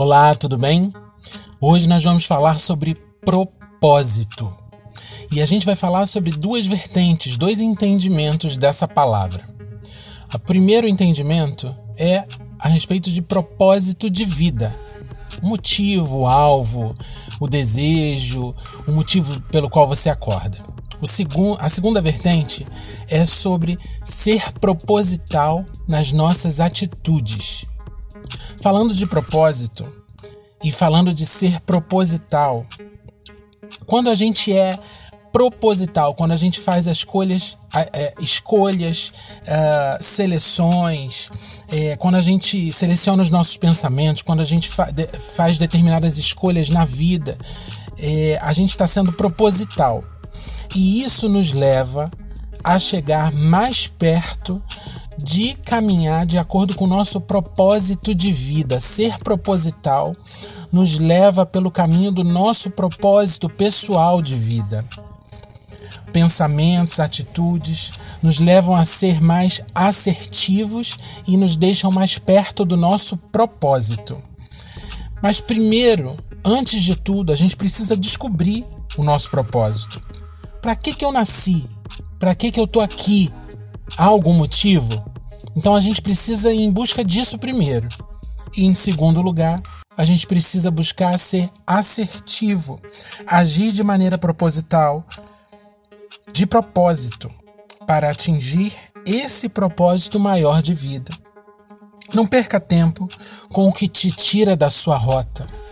Olá, tudo bem? Hoje nós vamos falar sobre propósito. E a gente vai falar sobre duas vertentes, dois entendimentos dessa palavra. O primeiro entendimento é a respeito de propósito de vida. O motivo, o alvo, o desejo, o motivo pelo qual você acorda. A segunda vertente é sobre ser proposital nas nossas atitudes. Falando de propósito e falando de ser proposital, quando a gente é proposital, quando a gente faz as escolhas, seleções, quando a gente seleciona os nossos pensamentos, quando a gente faz determinadas escolhas na vida, a gente está sendo proposital. E isso nos leva a chegar mais perto de caminhar de acordo com o nosso propósito de vida. Ser proposital nos leva pelo caminho do nosso propósito pessoal de vida. Pensamentos, atitudes nos levam a ser mais assertivos e nos deixam mais perto do nosso propósito. Mas primeiro, antes de tudo, a gente precisa descobrir o nosso propósito. Para que eu nasci? Para que eu estou aqui? Há algum motivo? Então a gente precisa ir em busca disso primeiro. E em segundo lugar, a gente precisa buscar ser assertivo, agir de maneira proposital, de propósito, para atingir esse propósito maior de vida. Não perca tempo com o que te tira da sua rota.